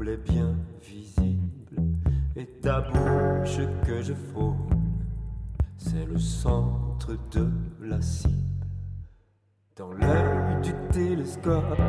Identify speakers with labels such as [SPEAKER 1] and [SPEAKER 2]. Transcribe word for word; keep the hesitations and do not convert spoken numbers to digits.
[SPEAKER 1] double est bien visible, et ta bouche que je frôle, c'est le centre de la cible. Dans l'œil du télescope,